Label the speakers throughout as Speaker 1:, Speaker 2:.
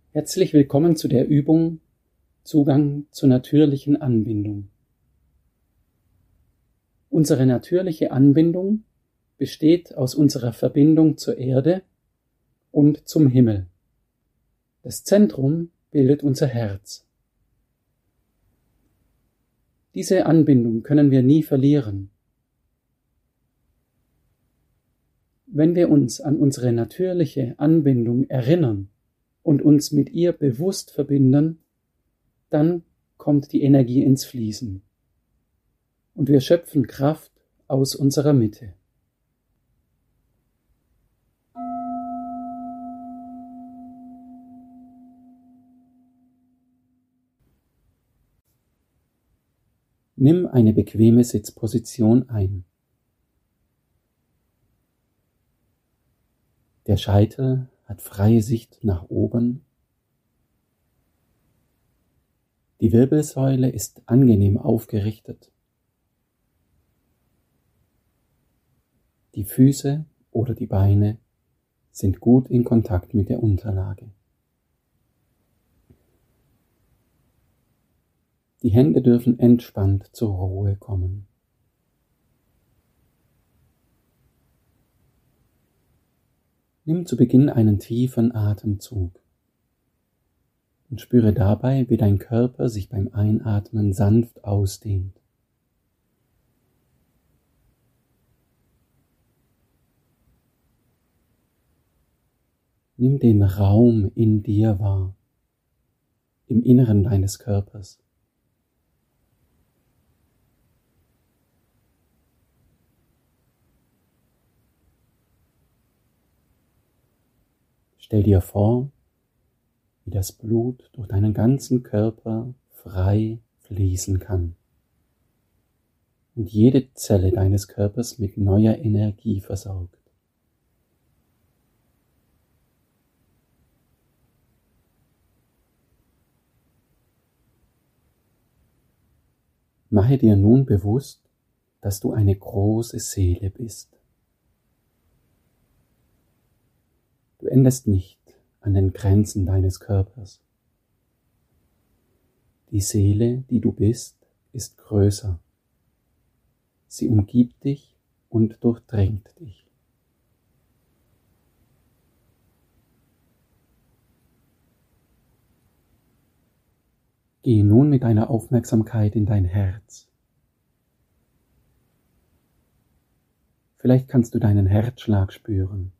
Speaker 1: Herzlich willkommen zu der Übung Zugang zur natürlichen Anbindung. Unsere natürliche Anbindung besteht aus unserer Verbindung zur Erde und zum Himmel. Das Zentrum bildet unser Herz. Diese Anbindung können wir nie verlieren. Wenn wir uns an unsere natürliche Anbindung erinnern und uns mit ihr bewusst verbinden, dann kommt die Energie ins Fließen und wir schöpfen Kraft aus unserer Mitte. Nimm eine bequeme Sitzposition ein. Der Scheitel hat freie Sicht nach oben. Die Wirbelsäule ist angenehm aufgerichtet. Die Füße oder die Beine sind gut in Kontakt mit der Unterlage. Die Hände dürfen entspannt zur Ruhe kommen. Nimm zu Beginn einen tiefen Atemzug und spüre dabei, wie dein Körper sich beim Einatmen sanft ausdehnt. Nimm den Raum in dir wahr, im Inneren deines Körpers. Stell dir vor, wie das Blut durch deinen ganzen Körper frei fließen kann und jede Zelle deines Körpers mit neuer Energie versorgt. Mache dir nun bewusst, dass du eine große Seele bist. Du endest nicht an den Grenzen deines Körpers. Die Seele, die du bist, ist größer. Sie umgibt dich und durchdringt dich. Gehe nun mit deiner Aufmerksamkeit in dein Herz. Vielleicht kannst du deinen Herzschlag spüren.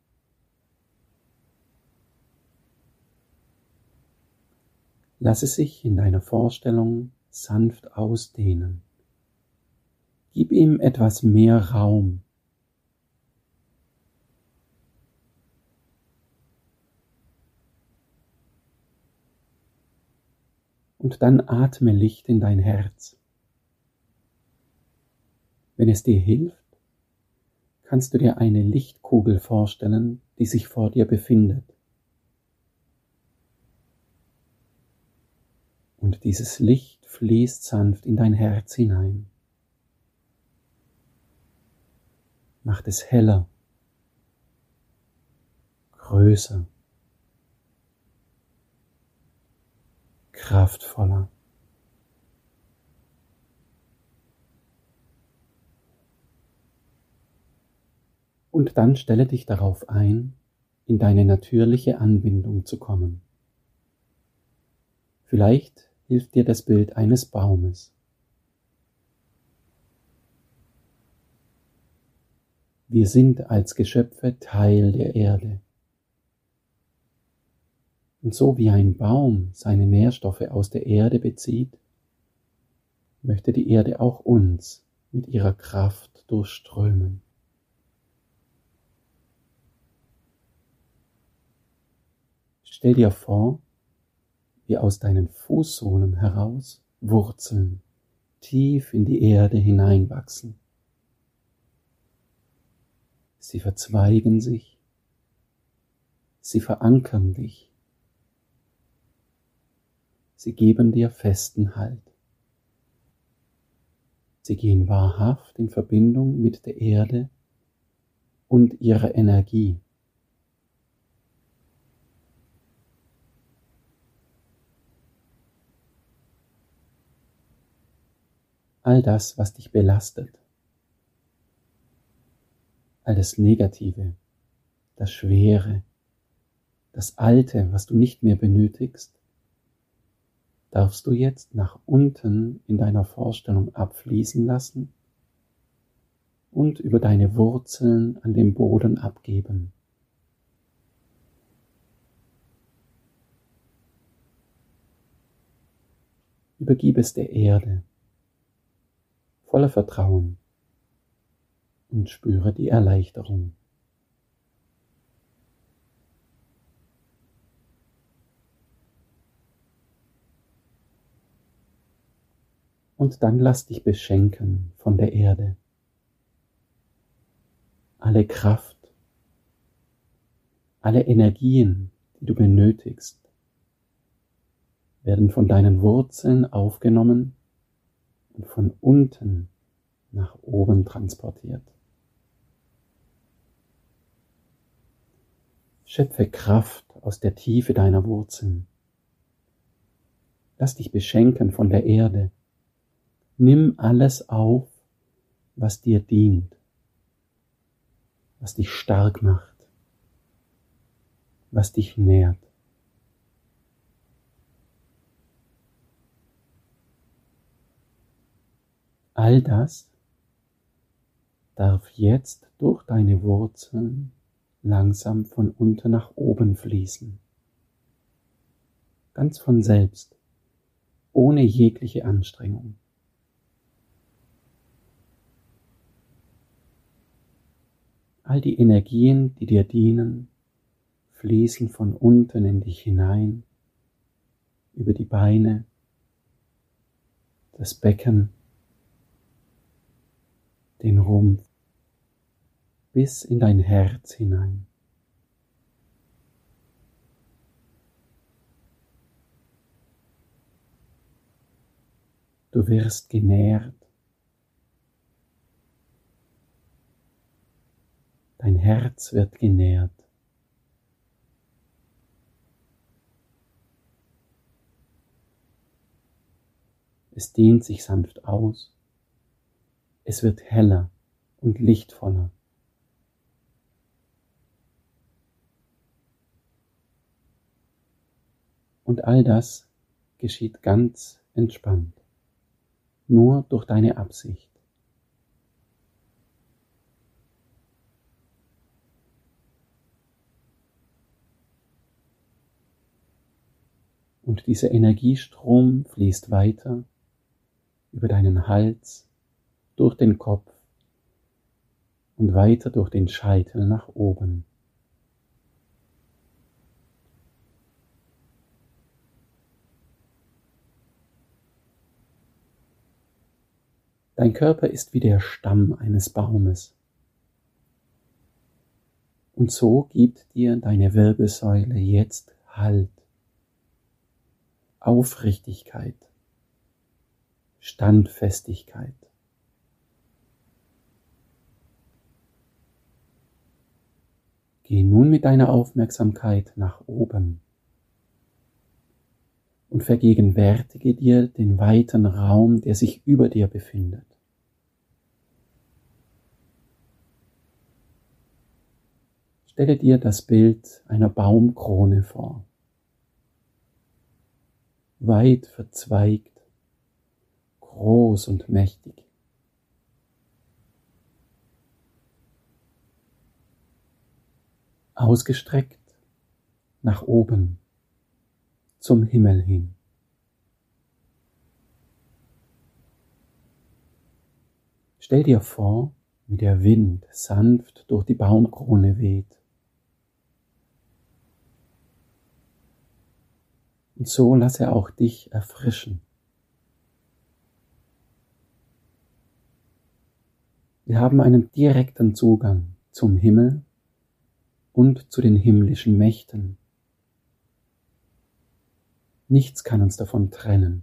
Speaker 1: Lass es sich in deiner Vorstellung sanft ausdehnen. Gib ihm etwas mehr Raum. Und dann atme Licht in dein Herz. Wenn es dir hilft, kannst du dir eine Lichtkugel vorstellen, die sich vor dir befindet. Und dieses Licht fließt sanft in dein Herz hinein. Macht es heller, größer, kraftvoller. Und dann stelle dich darauf ein, in deine natürliche Anbindung zu kommen. Vielleicht hilft dir das Bild eines Baumes. Wir sind als Geschöpfe Teil der Erde. Und so wie ein Baum seine Nährstoffe aus der Erde bezieht, möchte die Erde auch uns mit ihrer Kraft durchströmen. Stell dir vor, wie aus deinen Fußsohlen heraus Wurzeln tief in die Erde hineinwachsen. Sie verzweigen sich, sie verankern dich, sie geben dir festen Halt. Sie gehen wahrhaft in Verbindung mit der Erde und ihrer Energie. all das, was dich belastet, all das Negative, das Schwere, das Alte, was du nicht mehr benötigst, darfst du jetzt nach unten in deiner Vorstellung abfließen lassen und über deine Wurzeln an den Boden abgeben. Übergib es der Erde, voller Vertrauen, und spüre die Erleichterung. Und dann lass dich beschenken von der Erde. Alle Kraft, alle Energien, die du benötigst, werden von deinen Wurzeln aufgenommen und von unten nach oben transportiert. Schöpfe Kraft aus der Tiefe deiner Wurzeln. Lass dich beschenken von der Erde. Nimm alles auf, was dir dient, was dich stark macht, was dich nährt. All das darf jetzt durch deine Wurzeln langsam von unten nach oben fließen. Ganz von selbst, ohne jegliche Anstrengung. All die Energien, die dir dienen, fließen von unten in dich hinein, über die Beine, das Becken, den Rumpf, bis in dein Herz hinein. Du wirst genährt. Dein Herz wird genährt. Es dehnt sich sanft aus. Es wird heller und lichtvoller. Und all das geschieht ganz entspannt, nur durch deine Absicht. Und dieser Energiestrom fließt weiter über deinen Hals, durch den Kopf und weiter durch den Scheitel nach oben. Dein Körper ist wie der Stamm eines Baumes. Und so gibt dir deine Wirbelsäule jetzt Halt, Aufrichtigkeit, Standfestigkeit. Geh nun mit deiner Aufmerksamkeit nach oben und vergegenwärtige dir den weiten Raum, der sich über dir befindet. Stelle dir das Bild einer Baumkrone vor, weit verzweigt, groß und mächtig. Ausgestreckt nach oben, zum Himmel hin. Stell dir vor, wie der Wind sanft durch die Baumkrone weht. Und so lass er auch dich erfrischen. Wir haben einen direkten Zugang zum Himmel und zu den himmlischen Mächten. Nichts kann uns davon trennen.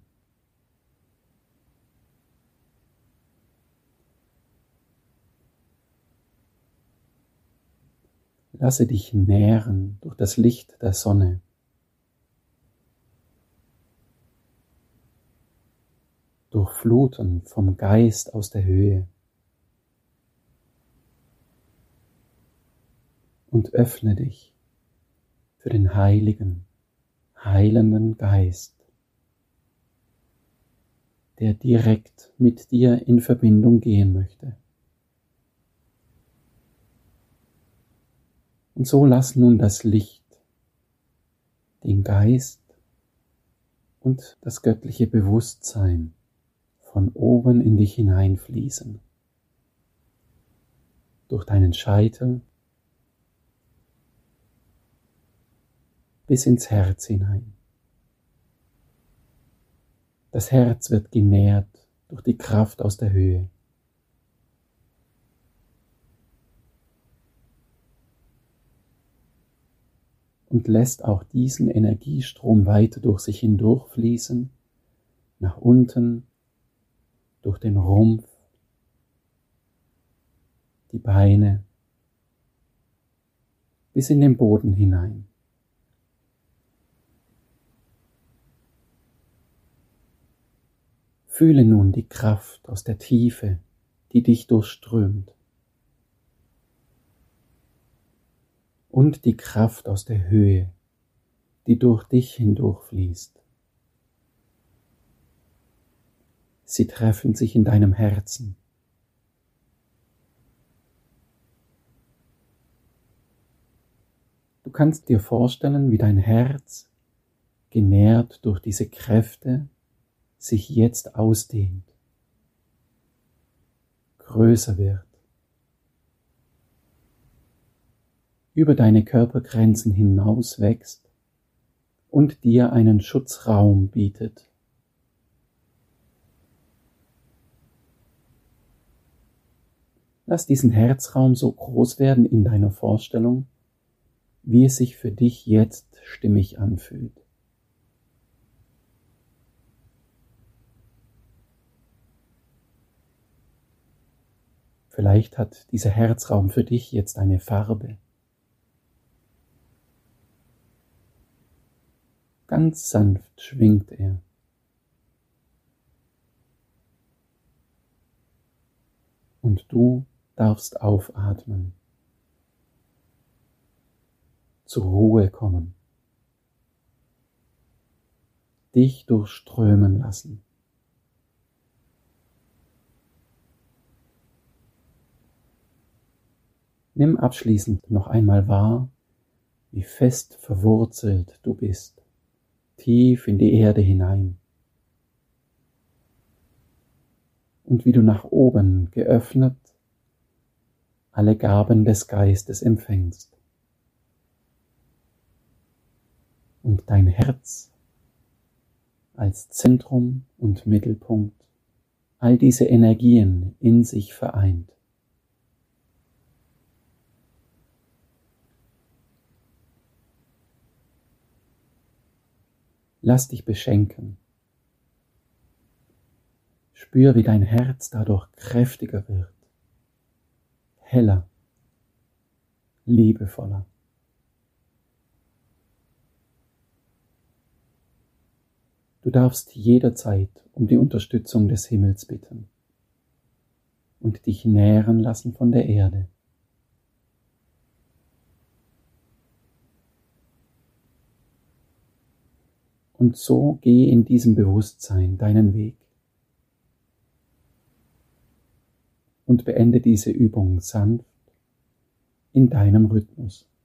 Speaker 1: Lasse dich nähren durch das Licht der Sonne. durchfluten vom Geist aus der Höhe. Und öffne dich für den heiligen, heilenden Geist, der direkt mit dir in Verbindung gehen möchte. Und so lass nun das Licht, den Geist und das göttliche Bewusstsein von oben in dich hineinfließen, durch deinen Scheitel bis ins Herz hinein. Das Herz wird genährt durch die Kraft aus der Höhe. Und lässt auch diesen Energiestrom weiter durch sich hindurchfließen, nach unten, durch den Rumpf, die Beine, bis in den Boden hinein. Fühle nun die Kraft aus der Tiefe, die dich durchströmt. Und die Kraft aus der Höhe, die durch dich hindurchfließt. Sie treffen sich in deinem Herzen. Du kannst dir vorstellen, wie dein Herz, genährt durch diese Kräfte, sich jetzt ausdehnt, größer wird, über deine Körpergrenzen hinaus wächst und dir einen Schutzraum bietet. Lass diesen Herzraum so groß werden in deiner Vorstellung, wie es sich für dich jetzt stimmig anfühlt. Vielleicht hat dieser Herzraum für dich jetzt eine Farbe. Ganz sanft schwingt er. Und du darfst aufatmen, zur Ruhe kommen, dich durchströmen lassen. Nimm abschließend noch einmal wahr, wie fest verwurzelt du bist, tief in die Erde hinein. Und wie du nach oben geöffnet alle Gaben des Geistes empfängst. Und dein Herz als Zentrum und Mittelpunkt all diese Energien in sich vereint. Lass dich beschenken. Spür, wie dein Herz dadurch kräftiger wird, heller, liebevoller. Du darfst jederzeit um die Unterstützung des Himmels bitten und dich nähren lassen von der Erde. Und so geh in diesem Bewusstsein deinen Weg und beende diese Übung sanft in deinem Rhythmus.